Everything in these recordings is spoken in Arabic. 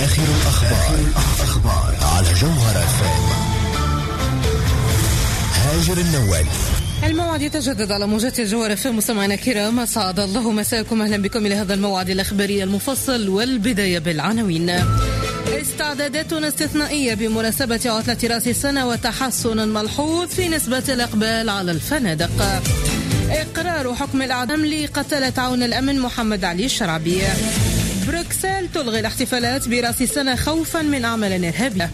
آخر الأخبار على جوهر FM. هاجر النوالي. الموعد يتجدد على موجات الجوهر FM. مستمعينا الكرام، أسعد الله مساكم، أهلا بكم إلى هذا الموعد الأخباري المفصل، والبداية بالعناوين. استعدادات استثنائية بمناسبة عطلة رأس السنة وتحسن ملحوظ في نسبة الإقبال على الفنادق. إقرار حكم الإعدام لقتلة عون الأمن محمد علي الشرعبي. بروكسل تلغي الاحتفالات برأس السنة خوفا من أعمال إرهابية.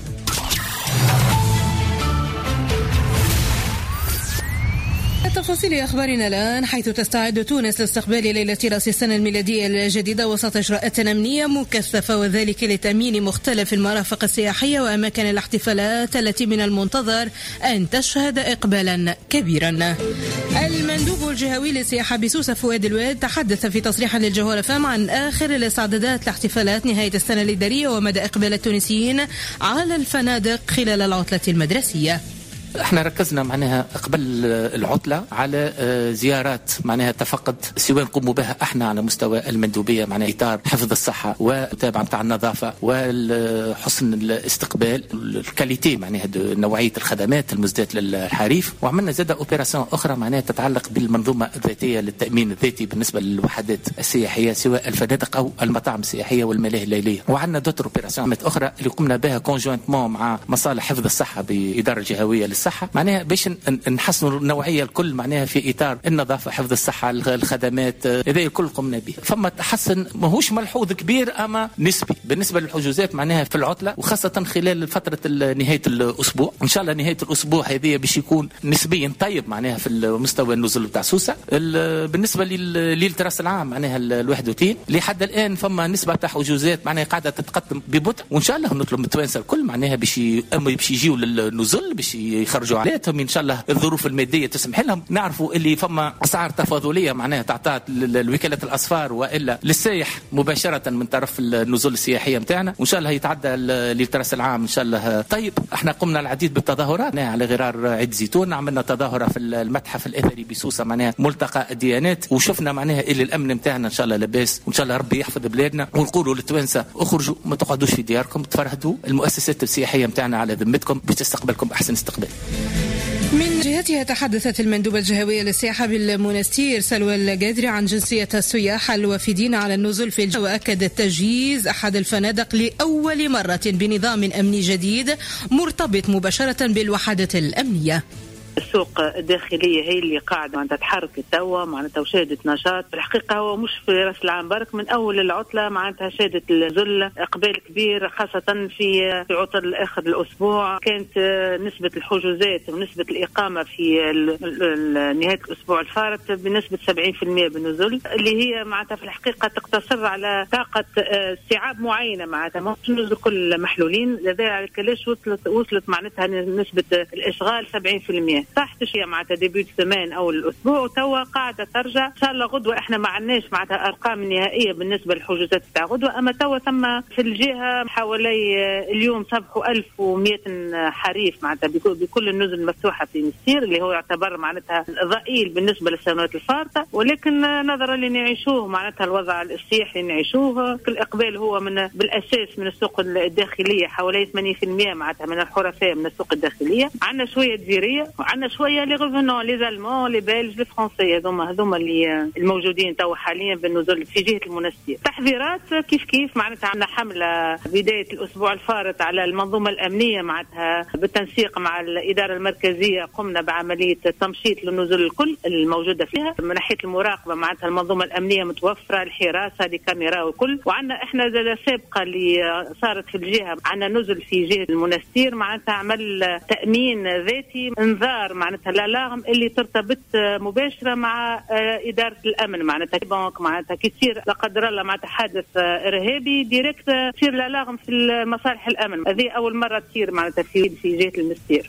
تفاصيل أخبارنا الآن، حيث تستعد تونس لاستقبال ليلة رأس السنة الميلادية الجديدة وسط إجراءات أمنية مكثفة، وذلك لتأمين مختلف المرافق السياحية وأماكن الاحتفالات التي من المنتظر أن تشهد إقبالا كبيرا. المندوب الجهوي للسياحة بسوسة فؤاد الواد تحدث في تصريح للجوهر FM عن آخر الاستعدادات لاحتفالات نهاية السنة الإدارية ومدى إقبال التونسيين على الفنادق خلال العطلة المدرسية. احنا ركزنا معناها قبل العطلة على زيارات معناها تفقد سواء نقوموا بها احنا على مستوى المندوبية معناها إطار حفظ الصحة والمتابعة متاع النظافة وحسن الاستقبال الكاليتي معناها نوعية الخدمات المزدات للحريف. وعملنا زادة اوبيراسيون اخرى معناها تتعلق بالمنظومة الذاتية للتأمين الذاتي بالنسبة للوحدات السياحية سواء الفنادق او المطاعم السياحية والملاهي الليلية. وعندنا دوتر اوبيراسيون اخرى اللي قمنا بها كونجوينتمون مع مصالح حفظ الصحة بإدارة الجهوية صحة معناها باش نحسنوا النوعية الكل معناها في إطار النظافة حفظ الصحة الخدمات هذا الكل قمنا به. فما تحسن ماهوش ملحوظ كبير أما نسبي بالنسبة للحجوزات معناها في العطلة، وخاصة خلال فترة نهاية الأسبوع. إن شاء الله نهاية الأسبوع هذه باش يكون نسبيا طيب معناها في مستوى النزول بتاع سوسة. بالنسبة لليلة رأس العام معناها 31 لحد الآن فما نسبة تاع حجوزات معناها قاعدة تتقدم ببطء، وإن شاء الله نطلب من التوانسة الكل معناها باش يجيوا للنزول باش يخرجوا عليهم ان شاء الله الظروف الماديه تسمح لهم. نعرفوا اللي فما اسعار تفاضليه معناها تعطى الوكاله الاسفار والا للسائح مباشره من طرف النزول السياحيه نتاعنا، وان شاء الله يتعدى لراس العام ان شاء الله طيب. احنا قمنا العديد بالتظاهرات على غرار عيد زيتون، عملنا تظاهره في المتحف الاثري بسوسه معناها ملتقى الديانات، وشفنا معناها اللي الامن نتاعنا ان شاء الله لاباس، وان شاء الله ربي يحفظ بلادنا. ونقولوا للتوانسه اخرجوا ما تقعدوش في دياركم، تفرهدوا المؤسسات السياحيه نتاعنا على ذمتكم بتستقبلكم احسن استقبال. من جهتها تحدثت المندوبة الجهوية للسياحة بالمنستير سلوى القادري عن جنسية السياح الوافدين على النزول في الجو، وأكدت تجهيز أحد الفنادق لأول مرة بنظام أمني جديد مرتبط مباشرة بالوحدات الأمنية. السوق الداخلية هي اللي قاعدة معناتها تحرك توا معناتها وشهدت نشاط. الحقيقة هو مش في رأس العام برك، من أول العطلة معناتها شهدت الزل إقبال كبير، خاصة في عطل آخر الأسبوع. كانت نسبة الحجوزات ونسبة الإقامة في نهاية الأسبوع الفارط بنسبة 70% بالنزول، اللي هي معناتها في الحقيقة تقتصر على طاقة استيعاب معينة معناتها مش النزول كل محلولين. لذلك علاش وصلت معناتها نسبة الإشغال 70%. تحت شيء معناتها ديبيوت الثمان أو الأسبوع، وتوا قاعدة ترجع إن شاء الله غدوة. إحنا ما عندناش معناتها أرقام نهائية بالنسبة للحجوزات تاع غدوة، أما توا ثم في الجهة حوالي اليوم صبحوا 1100 حريف معناتها بكل النزل المفتوحة في مسير، اللي هو يعتبر معناتها ضئيل بالنسبة للسنوات الفارطة، ولكن نظرا اللي نعيشوه معناتها الوضع السياحي اللي نعيشوه، الإقبال هو بالأساس من السوق الداخلية حوالي 80% معناتها من الحرفاء من السوق الداخلية. عندنا شوية جزيرية عندنا شويه لي ريفونون لي زالمون لي بلج لي فرنسي، هذوما اللي الموجودين تو حاليا بالنزول في جهه المنستير. تحذيرات كيف معناتها عندنا حمله بدايه الاسبوع الفارط على المنظومه الامنيه معناتها بالتنسيق مع الاداره المركزيه. قمنا بعمليه تمشيط للنزول الكل الموجوده فيها من ناحيه المراقبه معناتها المنظومه الامنيه متوفره، الحراسه الكاميرا وكل. وعندنا احنا سابقه اللي صارت في الجهه، عندنا نزل في جهه المنستير معناتها عمل تامين ذاتي انذار معناتها الالارم اللي ترتبط مباشره مع اداره الامن معناتها بنك معناتها كي تصير لا قدر الله معناتها حادث ارهابي ديريكت تصير الالارم في مصالح الامن. هذه اول مره تصير معناتها في جهه المستير.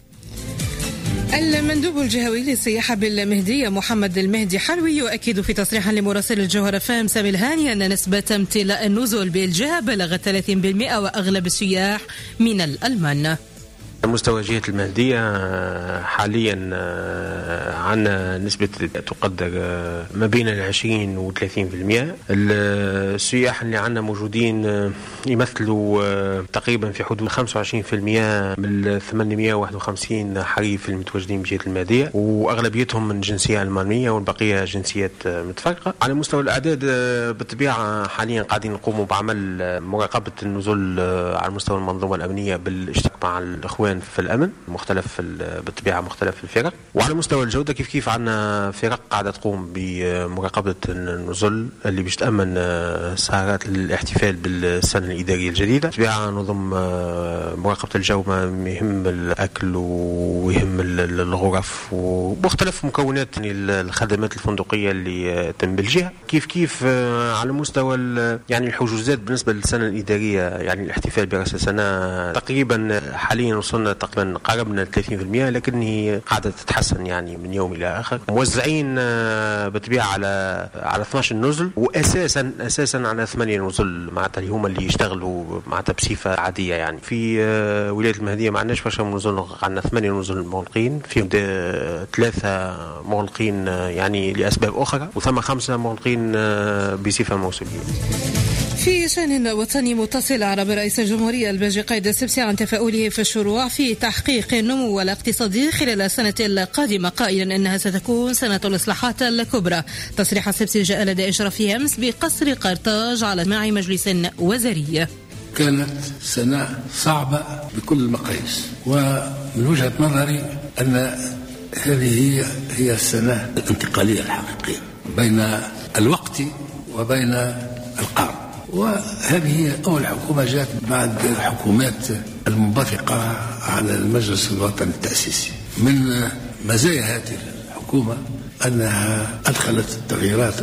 المندوب الجهوي للسياحة بالمهدية محمد المهدي حلوي يؤكد في تصريح لمراسل الجوهر FM سامي الهاني أن نسبة امتلاء النزول بالجهة بلغت 30%، وأغلب السياح من الألمان. مستوى جهة المهدية حاليا عندنا نسبة تقدر ما بين 20 و 30%. السياح اللي عندنا موجودين يمثلوا تقريبا في حدود 25% من 851 حريف المتواجدين بجهة المهدية، وأغلبيتهم من جنسية ألمانية والبقية جنسيات متفرقة. على مستوى الأعداد بالطبيعة حاليا قاعدين نقوموا بعمل مراقبة النزول على مستوى المنظومة الأمنية بالاشتراك مع الإخوان في الأمن بالطبيعة مختلف الفرق. وعلى مستوى الجودة كيف عندنا فرق قاعدة تقوم بمراقبة النزول اللي باش تأمن سهرات الاحتفال بالسنة الإدارية الجديدة. بالطبيعة نظم مراقبة الجو ما يهم الأكل ويهم الغرف ومختلف مكونات الخدمات الفندقية اللي تم بالجهة. كيف على مستوى يعني الحجوزات بالنسبة للسنة الإدارية، يعني الاحتفال برأس السنة تقريبا حاليا وصلنا تقريبا قربنا 30%، لكن هي قاعدة تتحسن يعني من يوم إلى آخر. موزعين بالطبيعة على 12 نزل، وأساسا على 8 نزل معناتها اللي هما اللي يشتغلوا معناتها بصفة عادية. يعني في ولاية المهدية ما عندناش برشا نزل، عندنا 8 نزل مغلقين، فيهم 3 مغلقين يعني لأسباب أخرى، وثم 5 مغلقين بصفة موسمية. في شأن وطني متصل أعرب رئيس الجمهورية البلجيكي قايد السبسي عن تفاؤله في الشروع في تحقيق النمو الاقتصادي خلال السنة القادمة، قائلا أنها ستكون سنة الإصلاحات الكبرى. تصريح السبسي جاء لدى إشرافه أمس بقصر قرطاج على مع مجلس وزاري. كانت سنة صعبة بكل المقاييس، ومن وجهة نظري أن هذه هي السنة الانتقالية الحقيقية بين الوقت وبين القرن. وهذه هي أول حكومة جاءت بعد الحكومات المنبثقة على المجلس الوطني التأسيسي. من مزايا هذه الحكومة أنها أدخلت التغييرات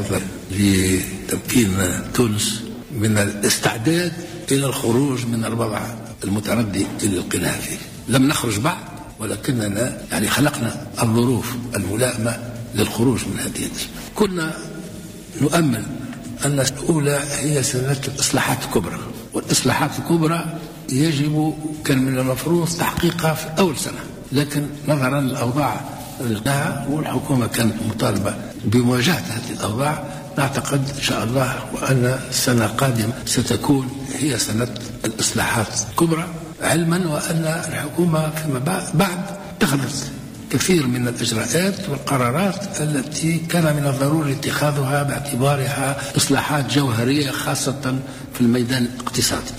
لتمكين تونس من الاستعداد إلى الخروج من الوضع المتردي اللي لقيناه فيه. لم نخرج بعد، ولكننا يعني خلقنا الظروف الملائمة للخروج من هذه الأزمة. كنا نؤمل أن الأولى هي سنة الإصلاحات الكبرى، والإصلاحات الكبرى كان من المفروض تحقيقها في أول سنة، لكن نظرا للأوضاع لها والحكومة كانت مطالبة بمواجهة هذه الأوضاع، نعتقد إن شاء الله وأن السنة القادمة ستكون هي سنة الإصلاحات الكبرى، علما وأن الحكومة فيما بعد اتخذت كثير من الإجراءات والقرارات التي كان من الضروري اتخاذها باعتبارها إصلاحات جوهرية خاصة في الميدان الاقتصادي.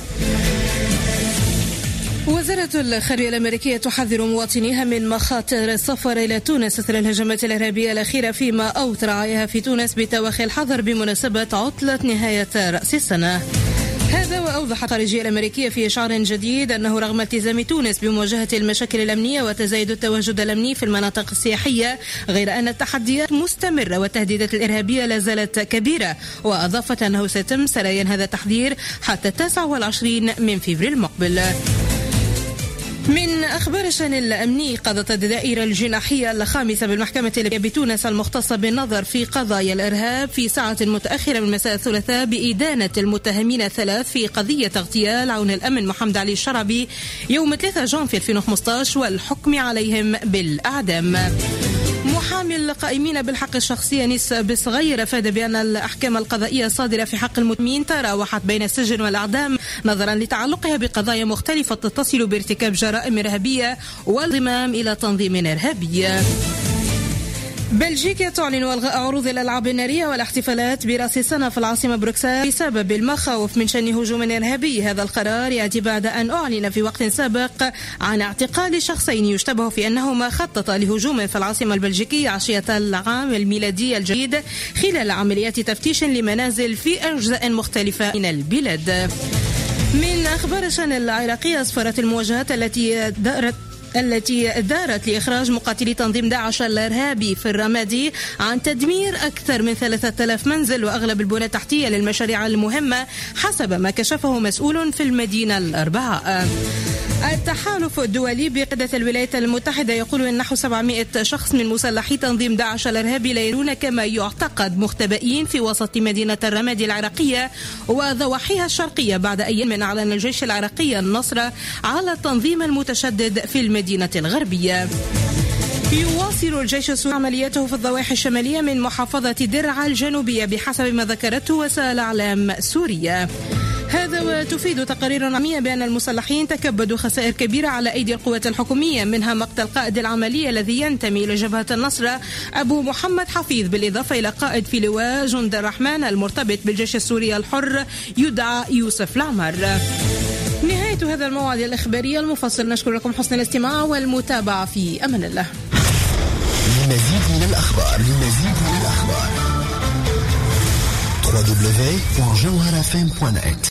وزارة الخارجية الأمريكية تحذر مواطنيها من مخاطر السفر إلى تونس إثر الهجمات الإرهابية الأخيرة، فيما أوتر رعاياها في تونس بتوخي الحذر بمناسبة عطلة نهاية رأس السنة. هذا وأوضحت الخارجية الأمريكية في إشعار جديد أنه رغم التزام تونس بمواجهة المشاكل الأمنية وتزايد التواجد الأمني في المناطق السياحية، غير أن التحديات مستمرة والتهديدات الإرهابية لا زالت كبيرة. وأضافت أنه سيتم سريان هذا التحذير حتى 29 من فبراير المقبل. من أخبار الشأن الأمني، قضت الدائرة الجناحية الخامسة بالمحكمة بتونس المختصة بالنظر في قضايا الإرهاب في ساعة متأخرة من مساء الثلاثاء بإدانة المتهمين الثلاث في قضية اغتيال عون الأمن محمد علي الشرعبي يوم 3 جانفي 2015 والحكم عليهم بالإعدام. محامي القائمين بالحق الشخصي أنيس بصغير أفاد بأن الأحكام القضائية الصادرة في حق المتهمين تراوحت بين السجن والإعدام نظرا لتعلقها بقضايا مختلفة تتصل بارتكاب جرائم إرهابية والانضمام إلى تنظيم إرهابي. بلجيكا تعلن إلغاء عروض الألعاب النارية والاحتفالات برأس السنة في العاصمة بروكسل بسبب المخاوف من شن هجوم إرهابي. هذا القرار يأتي بعد أن أعلن في وقت سابق عن اعتقال شخصين يشتبه في أنهما خططا لهجوم في العاصمة البلجيكية عشية العام الميلادي الجديد خلال عمليات تفتيش لمنازل في أجزاء مختلفة من البلاد. من أخبار الشأن العراقية، أسفرت المواجهات التي دارت لإخراج مقاتلي تنظيم داعش الإرهابي في الرمادي عن تدمير أكثر من 3000 منزل وأغلب البنى التحتية للمشاريع المهمة حسب ما كشفه مسؤول في المدينة الأربعاء. التحالف الدولي بقيادة الولايات المتحدة يقول أن نحو 700 شخص من مسلحي تنظيم داعش الإرهابي لا يرون كما يعتقد مختبئين في وسط مدينة الرمادي العراقية وضواحيها الشرقية بعد أيام من أعلن الجيش العراقي النصر على التنظيم المتشدد في المدينة المدينة الغربية. يواصل الجيش السوري عملياته في الضواحي الشمالية من محافظة درعا الجنوبية بحسب ما ذكرته وسائل إعلام سورية. هذا وتفيد تقارير عامية بأن المسلحين تكبدوا خسائر كبيرة على أيدي القوات الحكومية، منها مقتل قائد العملية الذي ينتمي إلى جبهة النصر أبو محمد حفيظ، بالإضافة إلى قائد في لواء جند الرحمن المرتبط بالجيش السوري الحر يدعى يوسف العمر. نهاية هذا الموعد الإخباري المفصل، نشكر لكم حسن الاستماع والمتابعة، في أمان الله. لمزيد من الأخبار www.jawharafm.net